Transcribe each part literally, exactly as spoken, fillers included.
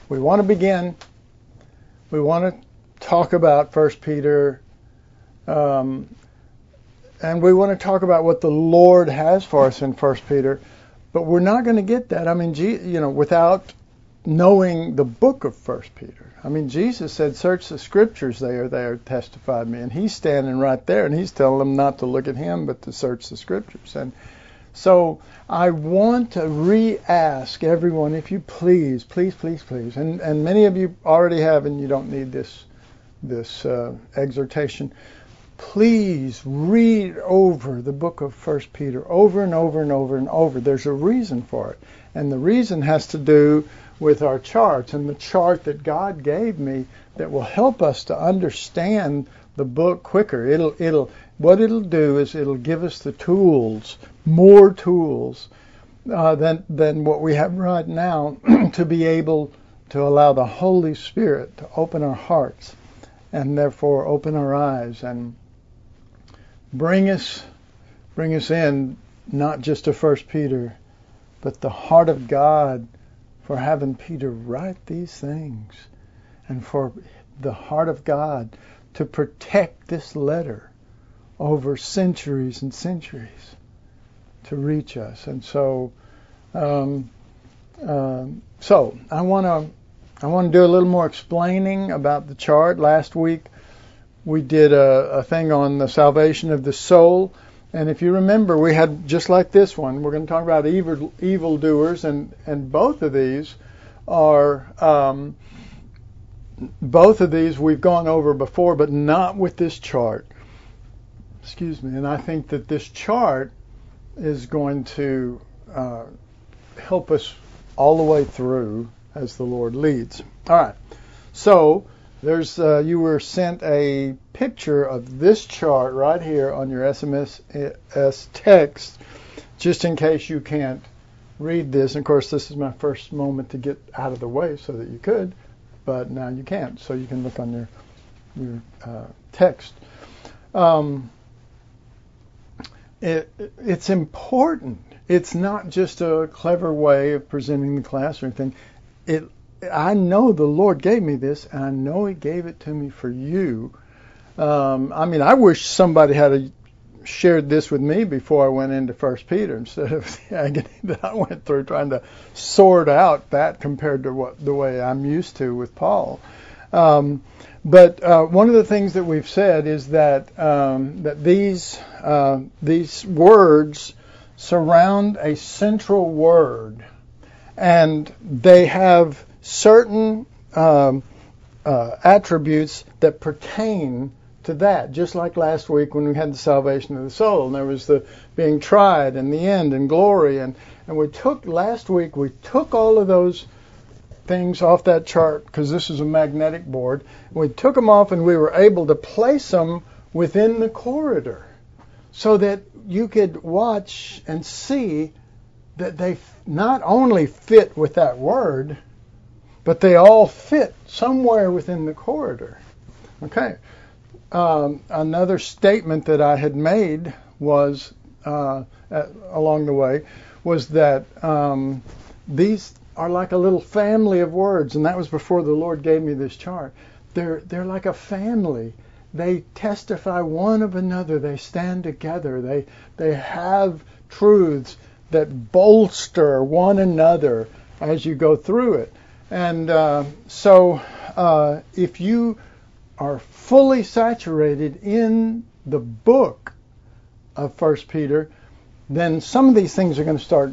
we want to begin. We want to talk about First Peter, um, and we want to talk about what the Lord has for us in First Peter. But we're not going to get that. I mean, you know, without knowing the book of First Peter. I mean, Jesus said, "Search the Scriptures; they are there to testify to me." And he's standing right there, and he's telling them not to look at him, but to search the Scriptures. And so I want to re-ask everyone, if you please, please, please, please, and, and many of you already have, and you don't need this this uh, exhortation. Please read over the book of First Peter over and over and over and over. There's a reason for it, and the reason has to do with our charts, and the chart that God gave me that will help us to understand the book quicker. It'll it'll what it'll do is it'll give us the tools, more tools uh, than than what we have right now, to be able to allow the Holy Spirit to open our hearts, and therefore open our eyes and bring us bring us in, not just to First Peter, but the heart of God for having Peter write these things, and for the heart of God to protect this letter over centuries and centuries to reach us. And so, um, uh, so I want to I want to do a little more explaining about the chart. Last week we did a, a thing on the salvation of the soul. And if you remember, we had just like this one. We're going to talk about evil evildoers, and and both of these are um, both of these we've gone over before, but not with this chart. Excuse me. And I think that this chart is going to uh, help us all the way through as the Lord leads. All right. So there's uh, you were sent a picture of this chart right here on your S M S text, just in case you can't read this. And of course, this is my first moment to get out of the way so that you could, but now you can't. So you can look on your your uh, text. Um, it, it's important. It's not just a clever way of presenting the class or anything. It I know the Lord gave me this, and I know He gave it to me for you. Um, I mean, I wish somebody had shared this with me before I went into First Peter, instead of the agony that I went through trying to sort out that compared to what the way I'm used to with Paul. Um, but uh, one of the things that we've said is that um, that these uh, these words surround a central word, and they have certain um, uh, attributes that pertain to that. Just like last week when we had the salvation of the soul, and there was the being tried and the end and glory, and and we took last week we took all of those things off that chart, because this is a magnetic board. We took them off, and we were able to place them within the corridor, so that you could watch and see that they not only fit with that word, but they all fit somewhere within the corridor. Okay. Um, another statement that I had made was, uh, at, along the way, was that um, these are like a little family of words, and that was before the Lord gave me this chart. They're they're like a family. They testify one of another. They stand together. They they have truths that bolster one another as you go through it. And uh, so uh, if you are fully saturated in the book of First Peter, then some of these things are going to start,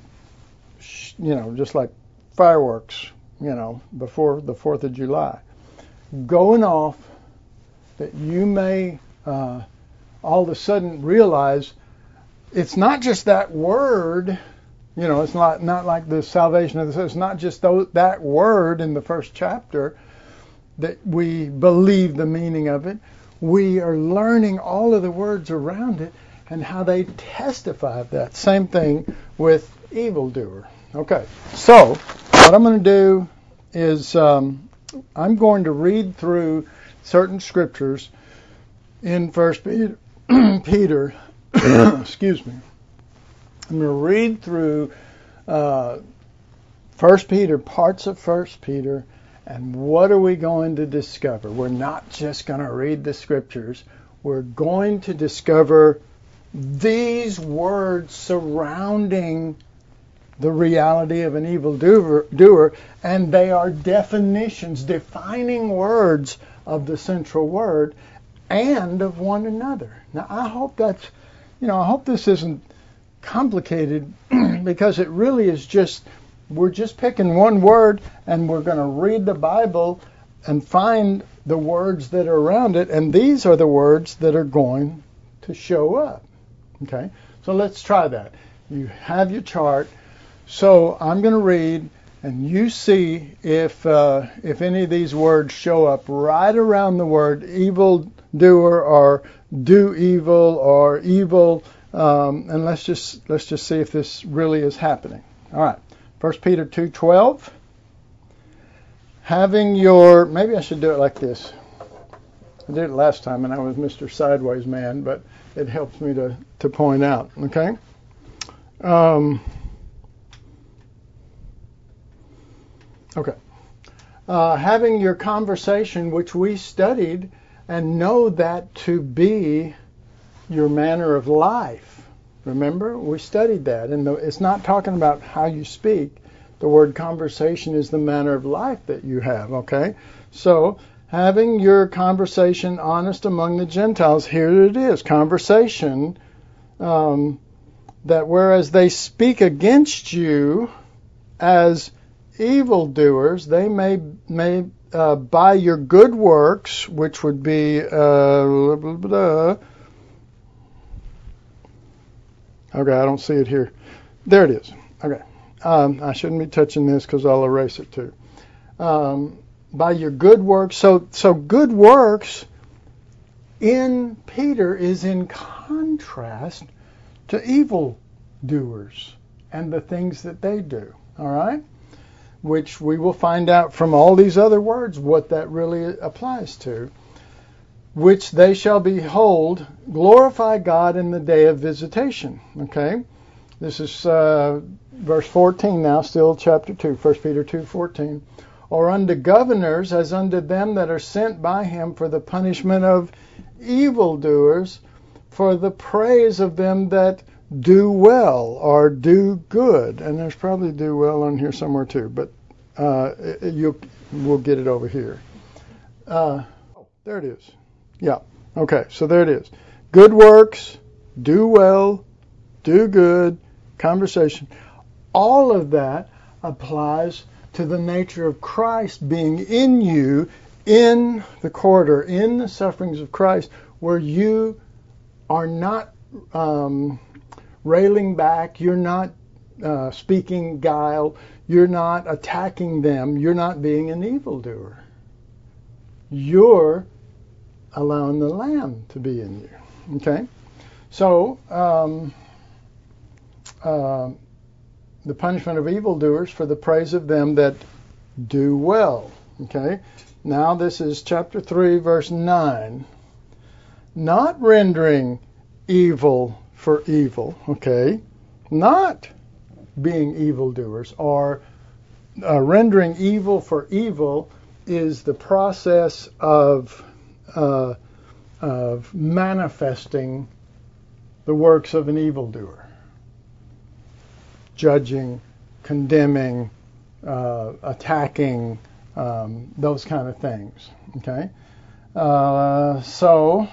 you know, just like fireworks, you know, before the fourth of July, going off, that you may uh, all of a sudden realize it's not just that word. You know, it's not, not like the salvation of the soul. It's not just those, that word in the first chapter that we believe the meaning of it. We are learning all of the words around it and how they testify of that. Same thing with evildoer. Okay, so what I'm going to do is um, I'm going to read through certain scriptures in First Peter. Peter excuse me. I'm going to read through uh, First Peter, parts of First Peter, and what are we going to discover? We're not just going to read the scriptures. We're going to discover these words surrounding the reality of an evil doer, doer, and they are definitions, defining words of the central word and of one another. Now, I hope that's, you know, I hope this isn't complicated because it really is just, we're just picking one word and we're going to read the Bible and find the words that are around it, and these are the words that are going to show up. Okay, so let's try that. You have your chart. So I'm going to read, and you see if uh, if any of these words show up right around the word evil doer or do evil or evil, um, and let's just let's just see if this really is happening. All right, First Peter two twelve. Having your, maybe I should do it like this. I did it last time, and I was Mister Sideways Man, but it helps me to to point out. Okay. Um, Okay. Uh, having your conversation, which we studied, and know that to be your manner of life. Remember, we studied that. And the, it's not talking about how you speak. The word conversation is the manner of life that you have, okay? So, having your conversation honest among the Gentiles, here it is, conversation, um, that whereas they speak against you as evildoers, they may may uh, by your good works, which would be uh, blah, blah, blah. Okay, I don't see it here. There it is. Okay, um, I shouldn't be touching this because I'll erase it too. Um, by your good works, so so good works in Peter is in contrast to evildoers and the things that they do. All right. Which we will find out from all these other words what that really applies to. Which they shall behold, glorify God in the day of visitation. Okay, this is uh, verse fourteen now, still chapter two, First Peter two fourteen. Or unto governors, as unto them that are sent by him for the punishment of evildoers, for the praise of them that do well or do good. And there's probably do well on here somewhere too, but uh, you we'll get it over here. Uh, oh, there it is. Yeah. Okay, so there it is. Good works, do well, do good, conversation. All of that applies to the nature of Christ being in you, in the corridor, in the sufferings of Christ, where you are not um, railing back, you're not uh, speaking guile, you're not attacking them, you're not being an evildoer. You're allowing the Lamb to be in you. Okay? So, um, uh, the punishment of evildoers for the praise of them that do well. Okay? Now this is chapter three, verse nine. Not rendering evil for evil. Okay? Not being evildoers, or uh, rendering evil for evil is the process of uh, of manifesting the works of an evildoer. Judging, condemning, uh, attacking, um, those kind of things. Okay? Uh, so,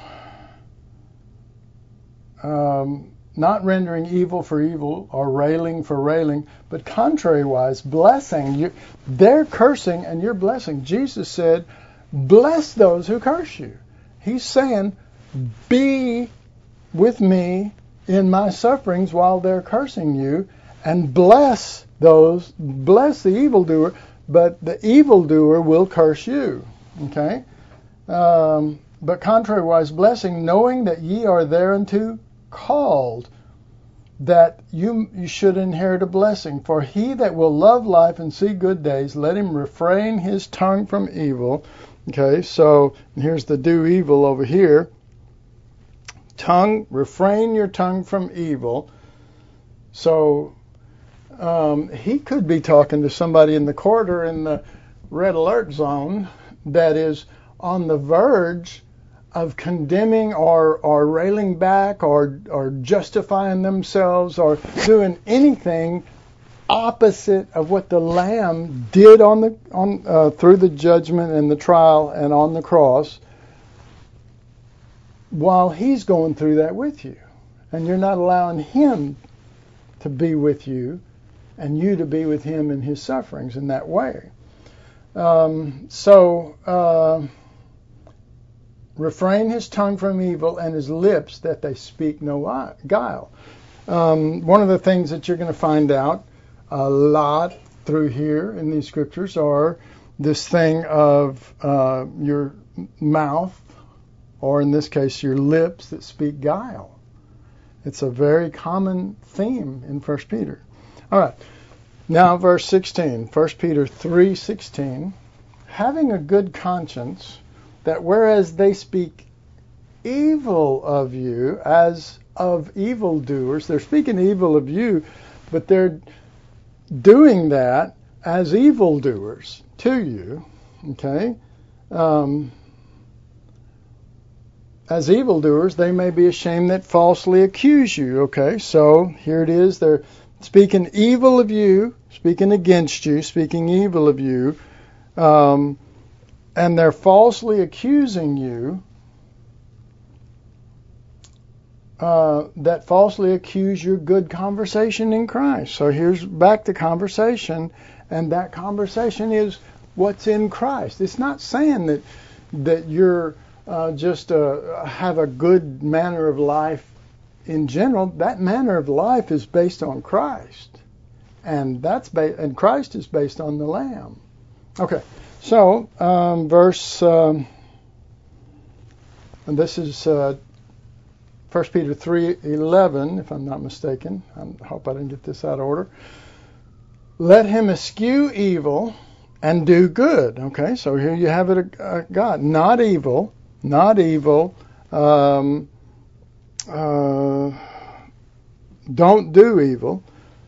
um, not rendering evil for evil or railing for railing, but contrariwise, blessing. You, they're cursing and you're blessing. Jesus said, bless those who curse you. He's saying, be with me in my sufferings while they're cursing you, and bless those, bless the evildoer, but the evildoer will curse you. Okay? Um, but contrariwise, blessing, knowing that ye are thereunto called, that you, you should inherit a blessing. For he that will love life and see good days, let him refrain his tongue from evil. Okay, so here's the do evil over here. Tongue, refrain your tongue from evil. So um, he could be talking to somebody in the corridor in the red alert zone that is on the verge of condemning or, or railing back or, or justifying themselves or doing anything opposite of what the Lamb did on the on uh, through the judgment and the trial and on the cross, while he's going through that with you, and you're not allowing him to be with you and you to be with him in his sufferings in that way. Um, so uh, refrain his tongue from evil and his lips that they speak no guile. Um, one of the things that you're going to find out a lot through here in these scriptures are this thing of uh, your mouth, or in this case your lips that speak guile. It's a very common theme in First Peter. All right, now verse sixteen, First Peter three sixteen, having a good conscience, that whereas they speak evil of you as of evildoers, they're speaking evil of you, but they're doing that as evildoers to you, okay? Um, as evildoers, they may be ashamed that falsely accuse you, okay? So here it is, they're speaking evil of you, speaking against you, speaking evil of you, um, and they're falsely accusing you, Uh, that falsely accuse your good conversation in Christ. So here's back to conversation, and that conversation is what's in Christ. It's not saying that that you're uh, just uh, have a good manner of life in general. That manner of life is based on Christ, and that's ba- and Christ is based on the Lamb. Okay, so um, verse, um, and this is. Uh, First Peter three eleven, if I'm not mistaken. I hope I didn't get this out of order. Let him eschew evil and do good. Okay, so here you have it, uh, God. Not evil, not evil. Um, uh, don't do evil.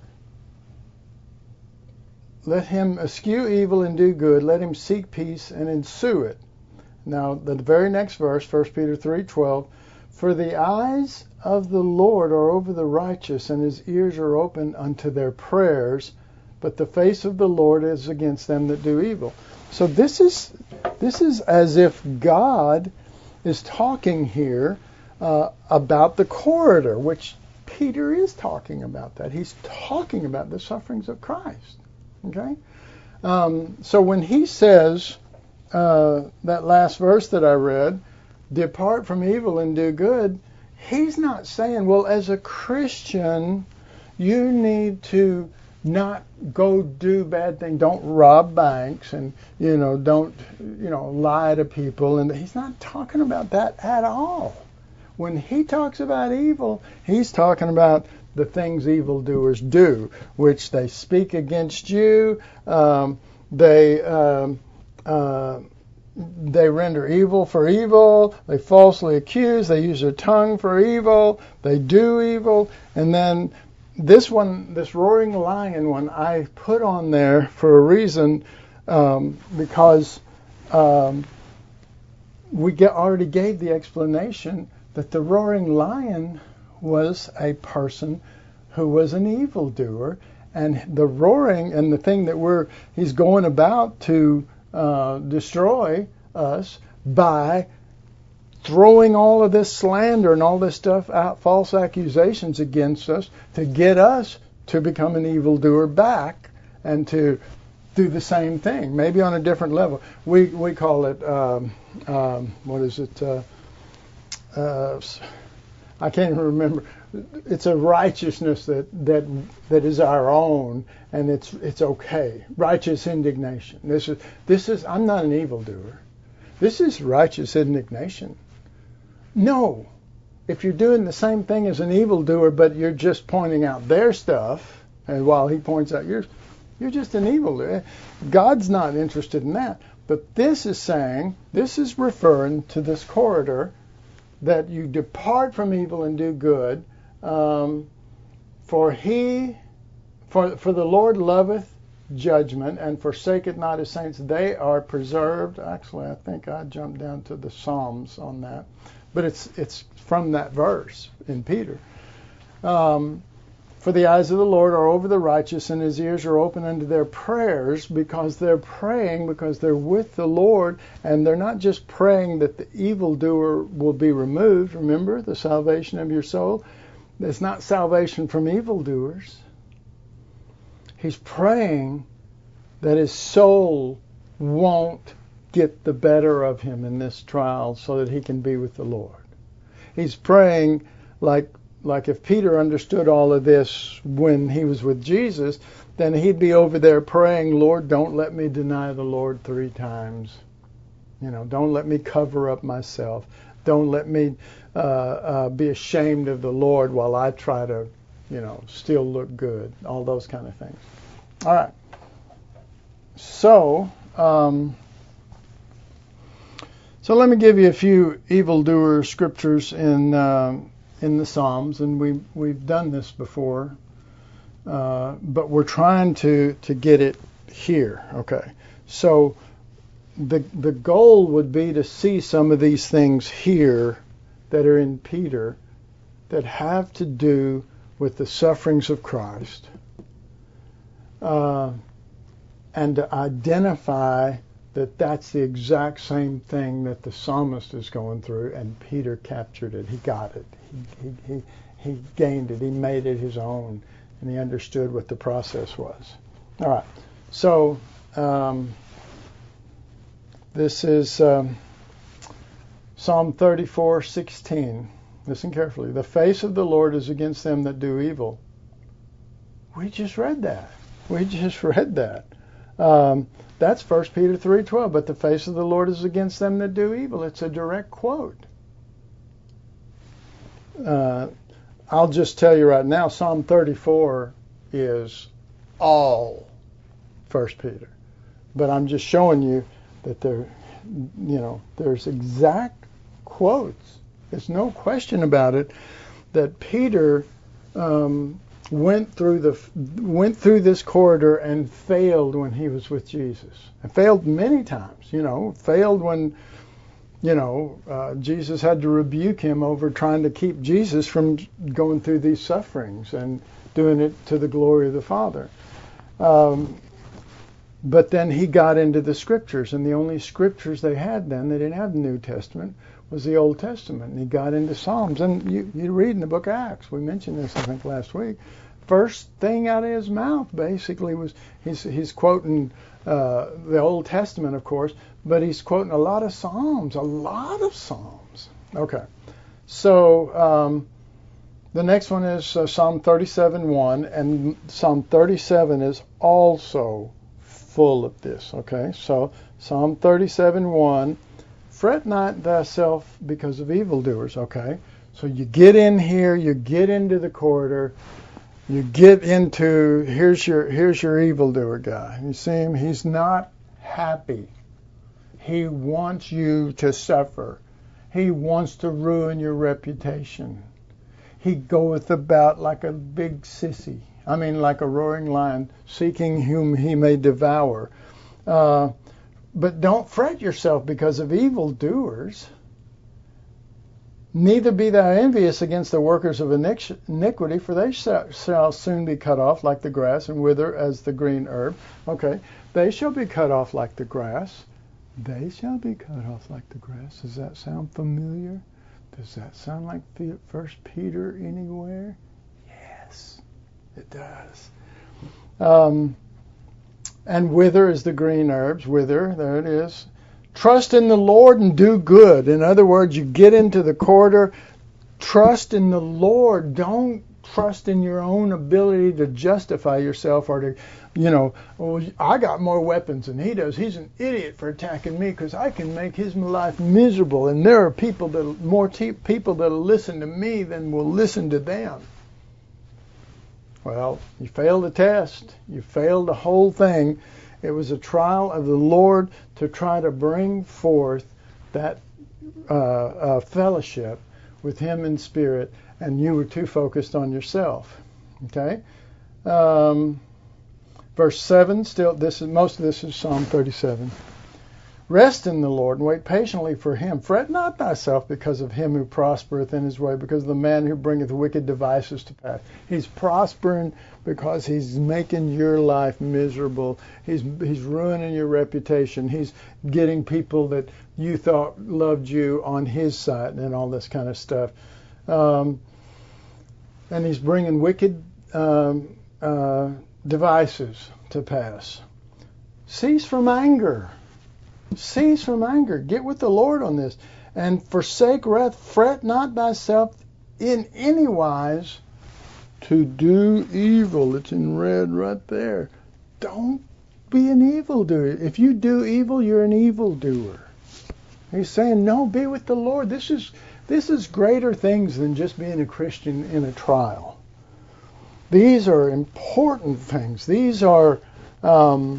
Let him eschew evil and do good. Let him seek peace and ensue it. Now, the very next verse, First Peter three twelve. For the eyes of the Lord are over the righteous, and his ears are open unto their prayers, but the face of the Lord is against them that do evil. So this is this is as if God is talking here uh, about the corridor, which Peter is talking about that. He's talking about the sufferings of Christ. Okay? Um, so when he says uh, that last verse that I read, depart from evil and do good, he's not saying, well, as a Christian, you need to not go do bad things. Don't rob banks and, you know, don't, you know, lie to people. And he's not talking about that at all. When he talks about evil, he's talking about the things evildoers do, which they speak against you, um, they... Um, uh, They render evil for evil. They falsely accuse. They use their tongue for evil. They do evil. And then this one, this roaring lion one, I put on there for a reason, um, because um, we get, already gave the explanation that the roaring lion was a person who was an evildoer. And the roaring and the thing that we're he's going about to Uh, destroy us by throwing all of this slander and all this stuff out, false accusations against us, to get us to become an evildoer back and to do the same thing, maybe on a different level. We we call it um, um, what is it? Uh, uh, I can't even remember. It's a righteousness that, that that is our own, and it's it's okay. Righteous indignation. This is this is. I'm not an evildoer. This is righteous indignation. No, if you're doing the same thing as an evildoer, but you're just pointing out their stuff, and while he points out yours, you're just an evildoer. God's not interested in that. But this is saying, this is referring to this corridor, that you depart from evil and do good. Um, for he, For, for the Lord loveth judgment, and forsaketh not his saints. They are preserved. Actually, I think I jumped down to the Psalms on that. But it's it's from that verse in Peter. Um, For the eyes of the Lord are over the righteous, and his ears are open unto their prayers, because they're praying, because they're with the Lord, and they're not just praying that the evildoer will be removed. Remember, the salvation of your soul. It's not salvation from evildoers. He's praying that his soul won't get the better of him in this trial so that he can be with the Lord. He's praying like Like if Peter understood all of this when he was with Jesus, then he'd be over there praying, Lord, don't let me deny the Lord three times. You know, don't let me cover up myself. Don't let me uh, uh, be ashamed of the Lord while I try to, you know, still look good. All those kind of things. All right. So, um, so let me give you a few evildoer scriptures in um, in the Psalms, and we we've done this before, uh, but we're trying to to get it here. Okay. So the the goal would be to see some of these things here that are in Peter that have to do with the sufferings of Christ, uh, and to identify that that's the exact same thing that the psalmist is going through, and Peter captured it. He got it. He, he, he, he gained it. He made it his own, and he understood what the process was. All right. So um, this is um, Psalm thirty-four sixteen. Listen carefully. The face of the Lord is against them that do evil. We just read that. We just read that. Um, that's First Peter three twelve. But the face of the Lord is against them that do evil. It's a direct quote. Uh, I'll just tell you right now, Psalm thirty-four is all First Peter. But I'm just showing you that there, you know, there's exact quotes. There's no question about it that Peter um, went through the went through this corridor and failed when he was with Jesus, and failed many times. You know, failed when you know uh, Jesus had to rebuke him over trying to keep Jesus from going through these sufferings and doing it to the glory of the Father. Um, but then he got into the Scriptures, and the only Scriptures they had then, they didn't have the New Testament, was the Old Testament. And he got into Psalms. And you, you read in the book of Acts, we mentioned this, I think, last week. First thing out of his mouth, basically, was he's, he's quoting uh, the Old Testament, of course, but he's quoting a lot of Psalms, a lot of Psalms. Okay. So um, the next one is uh, Psalm thirty-seven one, and Psalm thirty-seven is also full of this. Okay. So Psalm thirty-seven one, fret not thyself because of evildoers. Okay. So you get in here, you get into the corridor, you get into, here's your here's your evildoer guy. You see him? He's not happy. He wants you to suffer. He wants to ruin your reputation. He goeth about like a big sissy. I mean, like a roaring lion, seeking whom he may devour. Uh, but don't fret yourself because of evildoers. Neither be thou envious against the workers of iniquity, for they shall soon be cut off like the grass and wither as the green herb. Okay, they shall be cut off like the grass. They shall be cut off like the grass. Does that sound familiar? Does that sound like First Peter anywhere? Yes, it does. Um, and wither as the green herbs. Wither, there it is. Trust in the Lord and do good. In other words, you get into the corridor, trust in the Lord. Don't trust in your own ability to justify yourself or to, you know, oh, I got more weapons than he does. He's an idiot for attacking me because I can make his life miserable. And there are people that more te- people that will listen to me than will listen to them. Well, you failed the test. You failed the whole thing. It was a trial of the Lord to try to bring forth that uh, uh, fellowship with him in spirit, and you were too focused on yourself. Okay? Um, verse seven, still, this is most of this is Psalm thirty-seven. Rest in the Lord and wait patiently for him. Fret not thyself because of him who prospereth in his way, because of the man who bringeth wicked devices to pass. He's prospering because he's making your life miserable. He's he's ruining your reputation. He's getting people that you thought loved you on his side and all this kind of stuff. Um, and he's bringing wicked um, uh, devices to pass. Cease from anger. Cease from anger. Get with the Lord on this. And forsake wrath. Fret not thyself in any wise to do evil. It's in red right there. Don't be an evildoer. If you do evil, you're an evildoer. He's saying, no, be with the Lord. This is this is greater things than just being a Christian in a trial. These are important things. These are... Um,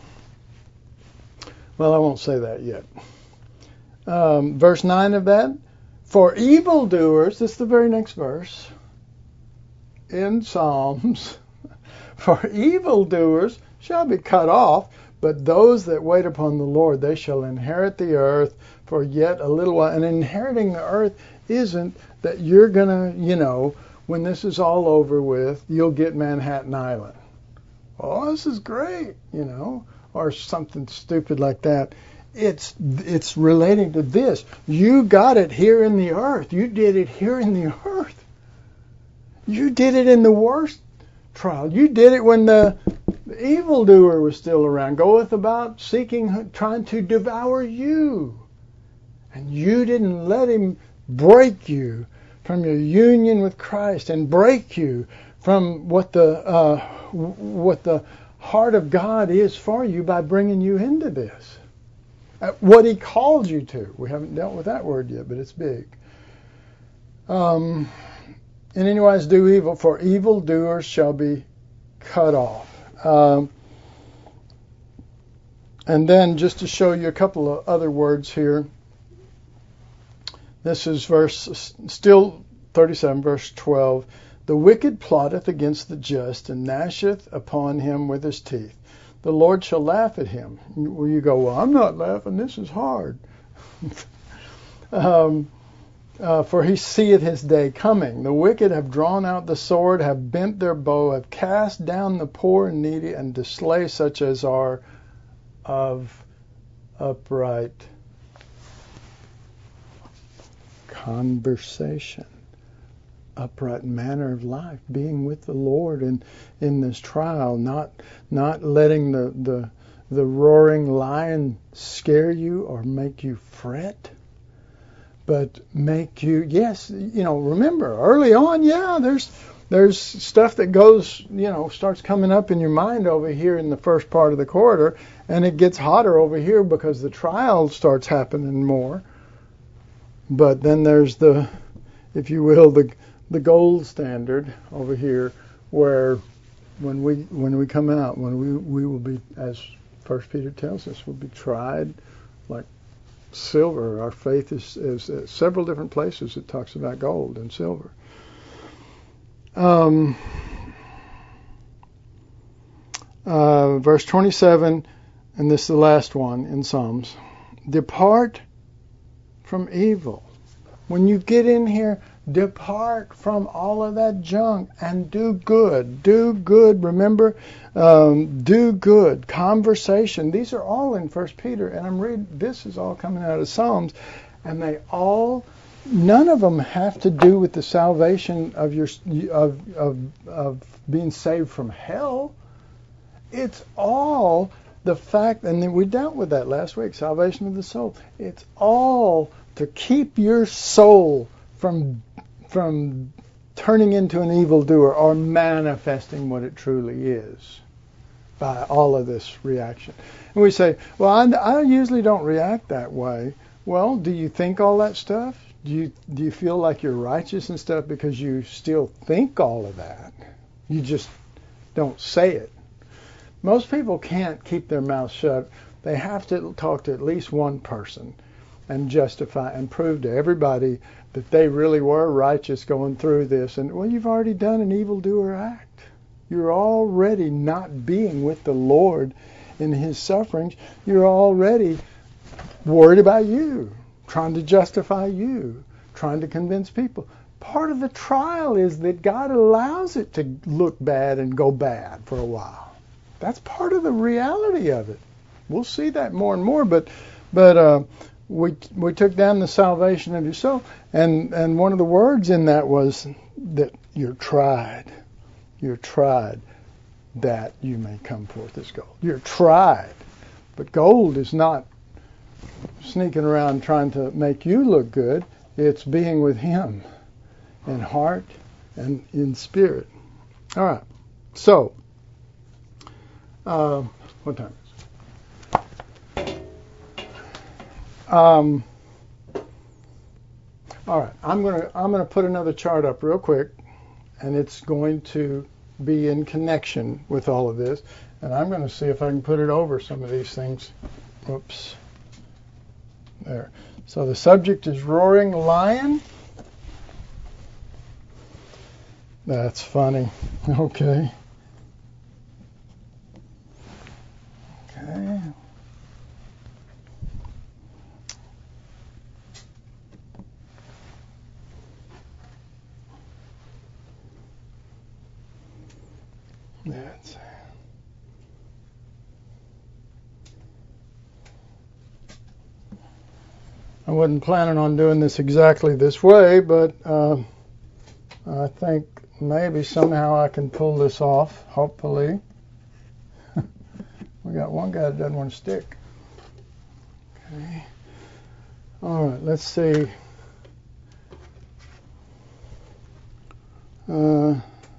Well, I won't say that yet. Um, verse nine of that. For evildoers, this is the very next verse in Psalms. For evildoers shall be cut off, but those that wait upon the Lord, they shall inherit the earth for yet a little while. And inheriting the earth isn't that you're going to, you know, when this is all over with, you'll get Manhattan Island. Oh, this is great, you know. Or something stupid like that. It's it's relating to this. You got it here in the earth. You did it here in the earth. You did it in the worst trial. You did it when the evildoer was still around, goeth about seeking, trying to devour you. And you didn't let him break you from your union with Christ and break you from what the uh, what the heart of God is for you by bringing you into this. Uh, what he called you to. We haven't dealt with that word yet, but it's big. Um, in any wise do evil, for evildoers shall be cut off. Um, and then just to show you a couple of other words here. This is verse, still thirty-seven, verse twelve. The wicked plotteth against the just, and gnasheth upon him with his teeth. The Lord shall laugh at him. Well, you go, well, I'm not laughing. This is hard. um, uh, for he seeth his day coming. The wicked have drawn out the sword, have bent their bow, have cast down the poor and needy, and to slay such as are of upright conversation. Upright manner of life, being with the Lord in in this trial, not not letting the the the roaring lion scare you or make you fret, but make you, yes, you know, remember early on, yeah, there's there's stuff that goes, you know, starts coming up in your mind over here in the first part of the corridor, and it gets hotter over here because the trial starts happening more. But then there's the, if you will, the the gold standard over here, where when we when we come out, when we we will be, as First Peter tells us, we'll be tried like silver. Our faith is is uh, several different places it talks about gold and silver. Um, uh, verse twenty-seven, and this is the last one in Psalms. Depart from evil. When you get in here, depart from all of that junk and do good. Do good. Remember, um, do good. Conversation. These are all in First Peter, and I'm reading. This is all coming out of Psalms, and they all, none of them have to do with the salvation of your of of of being saved from hell. It's all the fact, and we dealt with that last week. Salvation of the soul. It's all to keep your soul from from turning into an evildoer or manifesting what it truly is by all of this reaction. And we say, well, I, I usually don't react that way. Well, do you think all that stuff? Do you do you feel like you're righteous and stuff because you still think all of that? You just don't say it. Most people can't keep their mouth shut. They have to talk to at least one person and justify and prove to everybody that they really were righteous going through this. And, well, you've already done an evildoer act. You're already not being with the Lord in his sufferings. You're already worried about you, trying to justify you, trying to convince people. Part of the trial is that God allows it to look bad and go bad for a while. That's part of the reality of it. We'll see that more and more, but but uh, we we took down the salvation of your soul, and and one of the words in that was that you're tried. You're tried that you may come forth as gold. You're tried, but gold is not sneaking around trying to make you look good. It's being with him in heart and in spirit. All right. So, uh, what time is it? Um, all right. I'm gonna I'm gonna put another chart up real quick, and it's going to be in connection with all of this. And I'm going to see if I can put it over some of these things. Whoops. There. So the subject is roaring lion. That's funny. Okay. Okay. That's I wasn't planning on doing this exactly this way, but uh, I think maybe somehow I can pull this off, hopefully. We got one guy that doesn't want to stick. Okay. All right, let's see. Uh,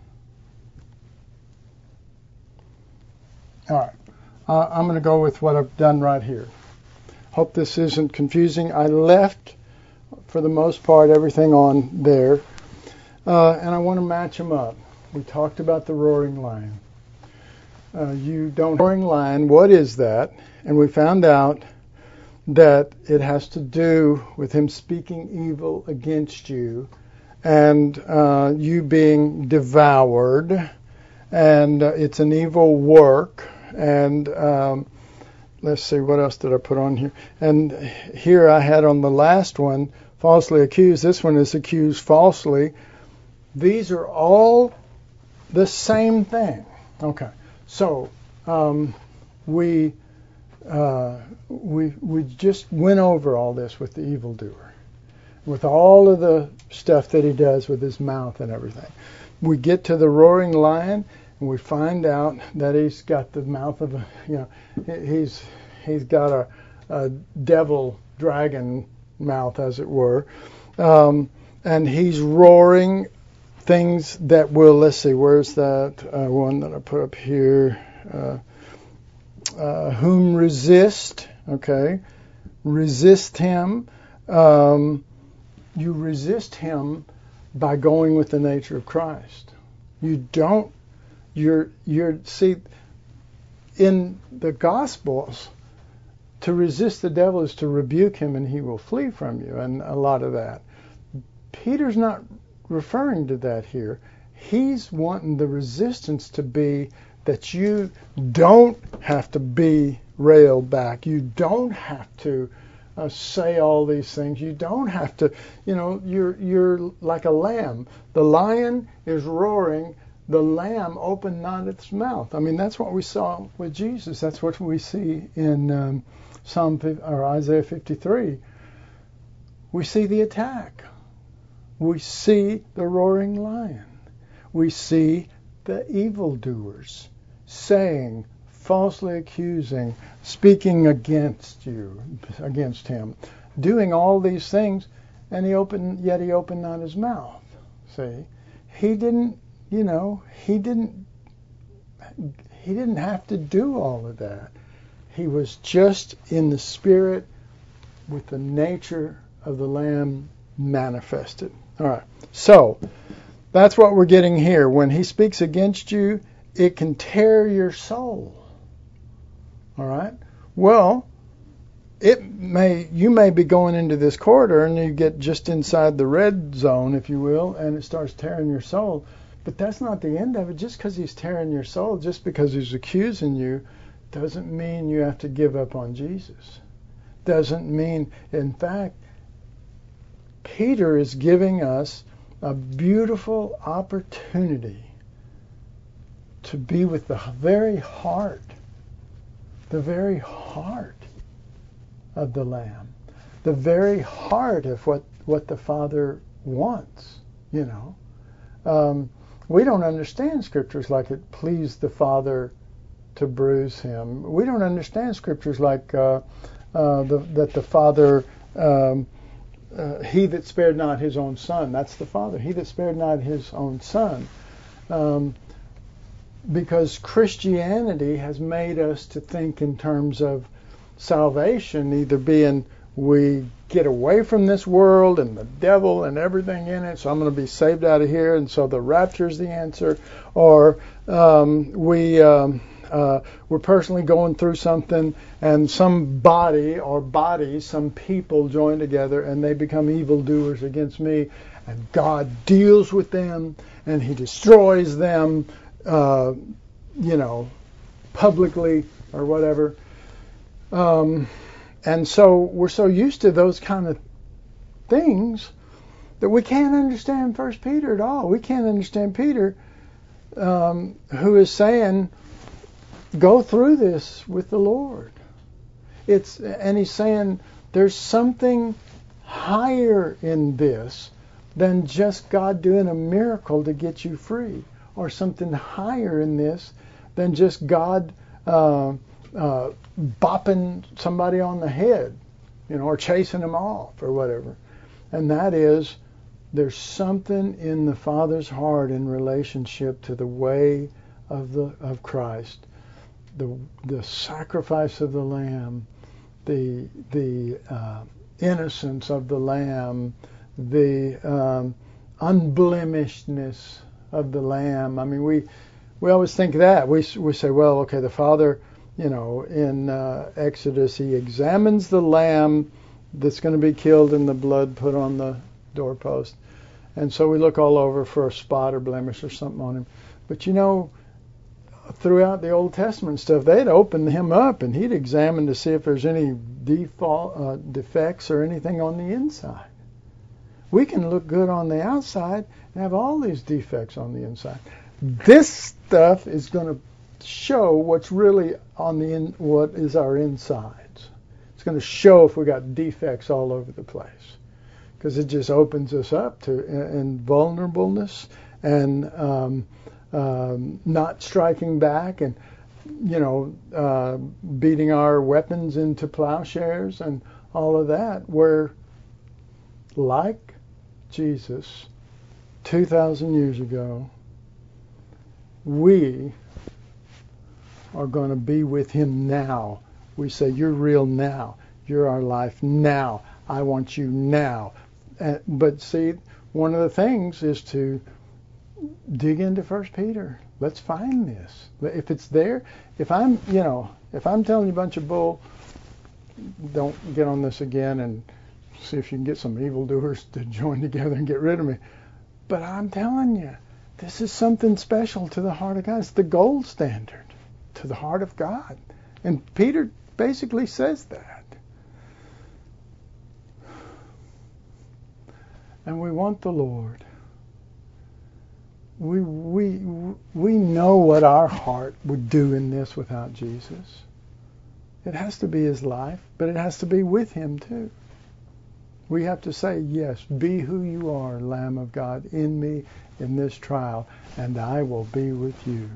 all right, uh, I'm going to go with what I've done right here. Hope this isn't confusing. I left, for the most part, everything on there, uh, and I want to match them up. We talked about the roaring lion. Uh, you don't roaring lion. What is that? And we found out that it has to do with him speaking evil against you, and uh, you being devoured, and uh, it's an evil work. And um, let's see, what else did I put on here? And here I had on the last one, falsely accused. This one is accused falsely. These are all the same thing. Okay, so um, we uh, we we just went over all this with the evildoer, with all of the stuff that he does with his mouth and everything. We get to the roaring lion, and we find out that he's got the mouth of a, you know, he's he's got a, a devil dragon mouth, as it were, um, and he's roaring things that will, let's see, where's that uh, one that I put up here? Uh, uh, whom resist, okay, resist him. Um, you resist him by going with the nature of Christ. You don't, you're, you're, see, in the Gospels, to resist the devil is to rebuke him and he will flee from you, and a lot of that. Peter's not referring to that here. He's wanting the resistance to be that you don't have to be railed back. You don't have to uh, say all these things. You don't have to, you know, you're you're like a lamb. The lion is roaring. The lamb opened not its mouth. I mean, that's what we saw with Jesus. That's what we see in um, Psalm or Isaiah fifty-three. We see the attack. We see the roaring lion. We see the evildoers saying, falsely accusing, speaking against you, against him, doing all these things, and he opened, yet he opened not his mouth. See, he didn't, you know, he didn't, he didn't have to do all of that. He was just in the spirit with the nature of the Lamb manifested. All right, so that's what we're getting here. When he speaks against you, it can tear your soul. All right? Well, it may you may be going into this corridor and you get just inside the red zone, if you will, and it starts tearing your soul. But that's not the end of it. Just because he's tearing your soul, just because he's accusing you, doesn't mean you have to give up on Jesus. Doesn't mean, in fact, Peter is giving us a beautiful opportunity to be with the very heart, the very heart of the Lamb, the very heart of what, what the Father wants, you know. Um, we don't understand scriptures like it pleased the Father to bruise him. We don't understand scriptures like uh, uh, the, that the Father, um, uh, he that spared not his own son, that's the Father, he that spared not his own son. Um, because Christianity has made us to think in terms of salvation, either being we get away from this world and the devil and everything in it, so I'm going to be saved out of here, and so the rapture is the answer, or um, we um, uh, we're personally going through something, and some body or bodies, some people join together, and they become evildoers against me, and God deals with them, and He destroys them, uh, you know, publicly or whatever. Um, and so we're so used to those kind of things that we can't understand First Peter at all. We can't understand Peter, um, who is saying, go through this with the Lord. It's and he's saying there's something higher in this than just God doing a miracle to get you free, or something higher in this than just God uh, uh, bopping somebody on the head, you know, or chasing them off or whatever. And that is, there's something in the Father's heart in relationship to the way of the of Christ, the the sacrifice of the Lamb, the the uh, innocence of the Lamb, the um, unblemishedness of the Lamb. I mean, we we always think that we we say, well, okay, the Father, you know, in uh, Exodus, He examines the lamb that's going to be killed and the blood put on the doorpost, and so we look all over for a spot or blemish or something on him. But you know, throughout the Old Testament stuff, they'd open him up and He'd examine to see if there's any default uh, defects or anything on the inside. We can look good on the outside and have all these defects on the inside. This stuff is going to show what's really on the in, what is our insides. It's going to show if we got defects all over the place, because it just opens us up to invulnerableness and um, um, not striking back, and you know, uh, beating our weapons into plowshares and all of that. Where, like Jesus, two thousand years ago, we are going to be with Him now. We say, you're real now. You're our life now. I want you now. Uh, but see, one of the things is to dig into First Peter. Let's find this. If it's there, if I'm, you know, if I'm telling you a bunch of bull, don't get on this again and see if you can get some evildoers to join together and get rid of me. But I'm telling you, this is something special to the heart of God. It's the gold standard to the heart of God. And Peter basically says that. And we want the Lord. We we we know what our heart would do in this without Jesus. It has to be His life, but it has to be with Him too. We have to say, yes, be who you are, Lamb of God, in me in this trial, and I will be with you.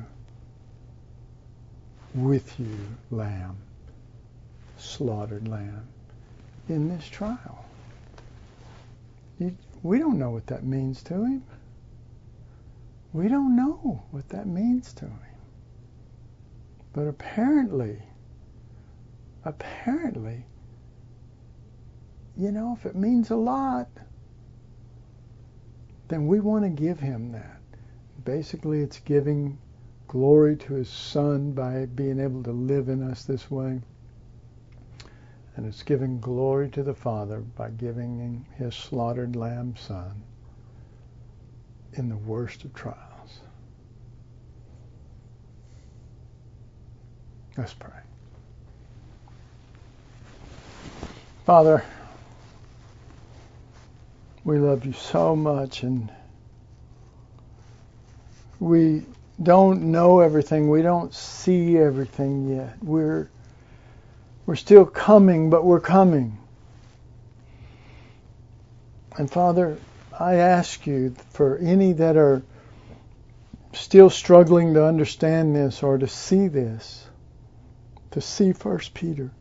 With you, Lamb, slaughtered Lamb, in this trial. You, we don't know what that means to Him. We don't know what that means to Him. But apparently, apparently, you know, if it means a lot, then we want to give Him that. Basically, it's giving glory to His Son by being able to live in us this way. And it's giving glory to the Father by giving His slaughtered Lamb Son in the worst of trials. Let's pray. Father, we love you so much, and we don't know everything. We don't see everything yet. We're we're still coming, but we're coming. And Father, I ask you for any that are still struggling to understand this or to see this, to see First Peter.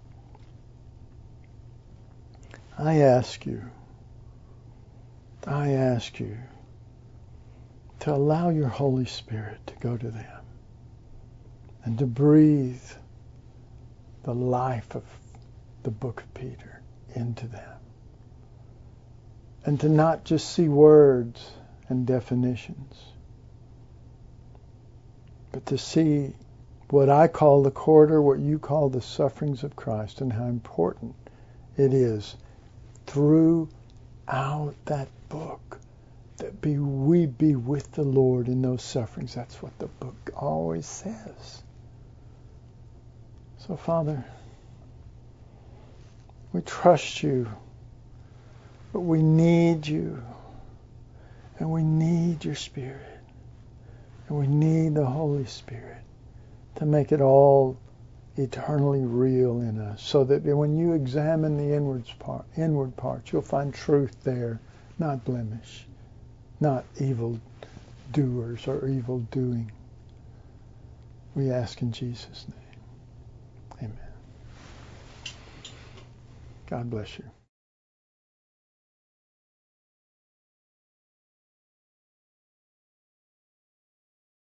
I ask you, I ask you to allow your Holy Spirit to go to them and to breathe the life of the book of Peter into them. And to not just see words and definitions, but to see what I call the corridor, what you call the sufferings of Christ, and how important it is throughout that book that be we be with the Lord in those sufferings. That's what the book always says. So, Father, we trust you, but we need you, and we need your Spirit, and we need the Holy Spirit to make it all eternally real in us, so that when you examine the inward part, inward parts, you'll find truth there, not blemish, not evil doers or evil doing. We ask in Jesus' name. Amen. God bless you.